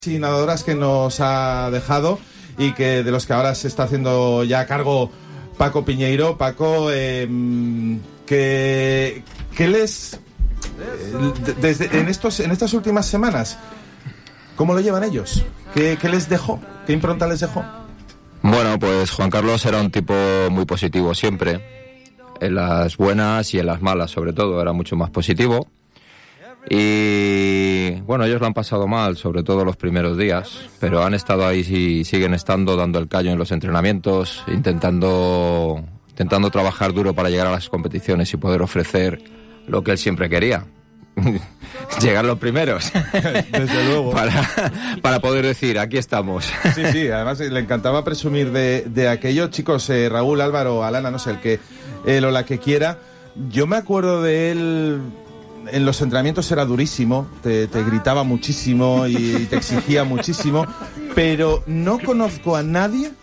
y nadadoras que nos ha dejado y que de los que ahora se está haciendo ya cargo Paco Piñeiro. Paco, ¿qué les en estas últimas semanas, cómo lo llevan ellos? ¿Qué les dejó? ¿Qué impronta les dejó? Bueno, pues Juan Carlos era un tipo muy positivo siempre, en las buenas y en las malas sobre todo, era mucho más positivo. Y bueno, ellos lo han pasado mal, sobre todo los primeros días, pero han estado ahí y siguen estando dando el callo en los entrenamientos, intentando trabajar duro para llegar a las competiciones y poder ofrecer lo que él siempre quería. Llegar los primeros. Desde luego. Para poder decir, aquí estamos. Sí, además le encantaba presumir de aquello. Chicos, Raúl, Álvaro, Alana, no sé, el que él o la que quiera. Yo me acuerdo de él. En los entrenamientos era durísimo, te gritaba muchísimo y te exigía muchísimo, pero no conozco a nadie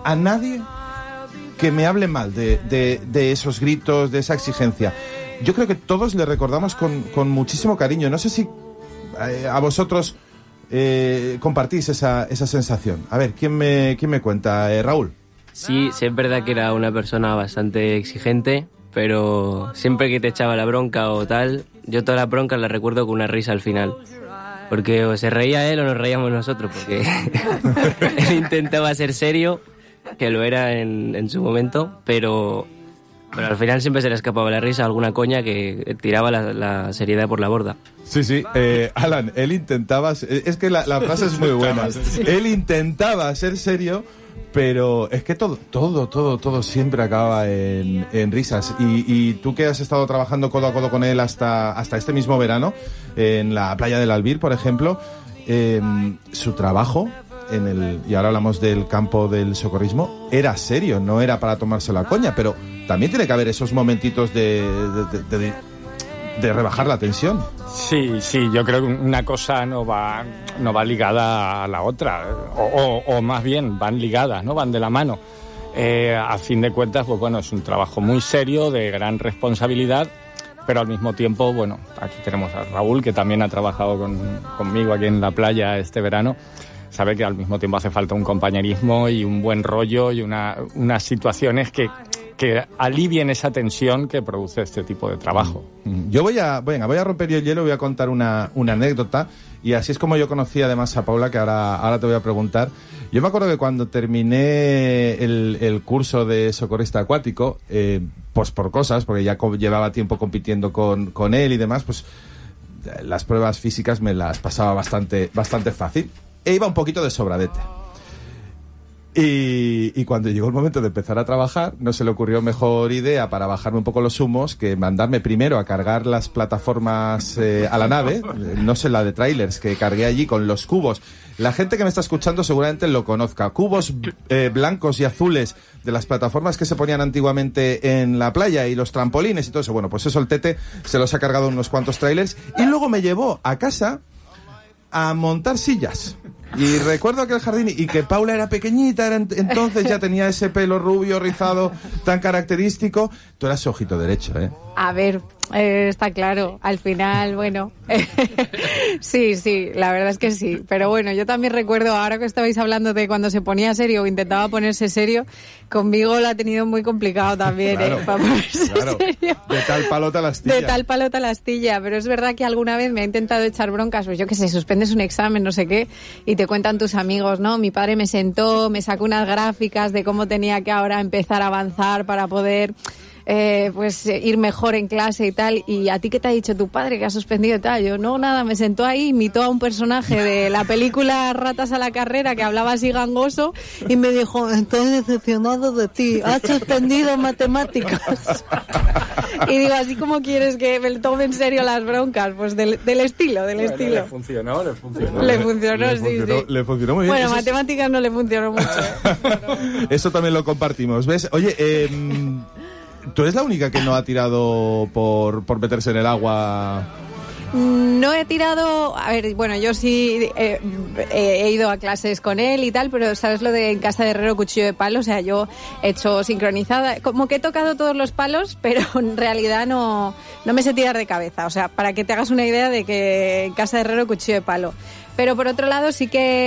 que me hable mal de esos gritos, de esa exigencia. Yo creo que todos le recordamos con muchísimo cariño. No sé si a vosotros compartís esa sensación. A ver, ¿quién me cuenta? Raúl. Sí, es verdad que era una persona bastante exigente, pero siempre que te echaba la bronca o tal, yo todas las broncas las recuerdo con una risa al final. Porque o se reía él o nos reíamos nosotros, porque él intentaba ser serio, que lo era en su momento, pero al final siempre se le escapaba la risa, alguna coña que tiraba la seriedad por la borda. Sí, Alan, él intentaba... Es que la frase es muy buena. Él intentaba ser serio, pero es que todo siempre acaba en risas. Y tú que has estado trabajando codo a codo con él hasta este mismo verano, en la playa del Albir, por ejemplo, su trabajo, y ahora hablamos del campo del socorrismo, era serio, no era para tomarse la coña, pero también tiene que haber esos momentitos de rebajar la tensión. Sí, yo creo que una cosa no va ligada a la otra, o más bien van ligadas, ¿no? Van de la mano. A fin de cuentas, pues bueno, es un trabajo muy serio, de gran responsabilidad, pero al mismo tiempo, bueno, aquí tenemos a Raúl, que también ha trabajado conmigo aquí en la playa este verano. Sabe que al mismo tiempo hace falta un compañerismo y un buen rollo y unas situaciones que alivien esa tensión que produce este tipo de trabajo. Yo voy a romper el hielo, voy a contar una anécdota, y así es como yo conocí además a Paula, que ahora te voy a preguntar. Yo me acuerdo que cuando terminé el curso de socorrista acuático, pues por cosas, porque ya llevaba tiempo compitiendo con él y demás, pues las pruebas físicas me las pasaba bastante fácil, e iba un poquito de sobradete. Y cuando llegó el momento de empezar a trabajar, no se le ocurrió mejor idea para bajarme un poco los humos que mandarme primero a cargar las plataformas a la nave, no sé, la de trailers, que cargué allí con los cubos. La gente que me está escuchando seguramente lo conozca. Cubos blancos y azules de las plataformas que se ponían antiguamente en la playa y los trampolines y todo eso. Bueno, pues eso el Tete se los ha cargado unos cuantos trailers y luego me llevó a casa a montar sillas. Y recuerdo aquel jardín, y que Paula era pequeñita, entonces ya tenía ese pelo rubio, rizado, tan característico. Tú eras su ojito derecho, ¿eh? A ver, está claro. Al final, bueno, sí, la verdad es que sí. Pero bueno, yo también recuerdo, ahora que estabais hablando de cuando se ponía serio o intentaba ponerse serio, conmigo lo ha tenido muy complicado también, claro, para ponerse serio. De tal palo tal astilla. De tal palo tal astilla. Pero es verdad que alguna vez me ha intentado echar broncas, pues yo que sé, suspendes un examen, no sé qué, y te cuentan tus amigos, ¿no? Mi padre me sentó, me sacó unas gráficas de cómo tenía que ahora empezar a avanzar para poder... pues ir mejor en clase y tal. ¿Y a ti qué te ha dicho tu padre que ha suspendido y tal? Yo, no, nada, me sentó ahí, imitó a un personaje de la película Ratas a la carrera que hablaba así gangoso y me dijo, estoy decepcionado de ti, has suspendido matemáticas. Y digo, ¿así como quieres que me tome en serio las broncas? Pues del estilo. Le funcionó, Le funcionó, sí. Le funcionó muy bien. Bueno, matemáticas no le funcionó mucho. Eso también lo compartimos, ¿ves? Oye, tú eres la única que no ha tirado por meterse en el agua. No he tirado, a ver, bueno, yo sí he ido a clases con él y tal, pero sabes lo de en casa de herrero cuchillo de palo, o sea, yo he hecho sincronizada, como que he tocado todos los palos, pero en realidad no me sé tirar de cabeza, o sea, para que te hagas una idea de que en casa de herrero cuchillo de palo. Pero por otro lado sí que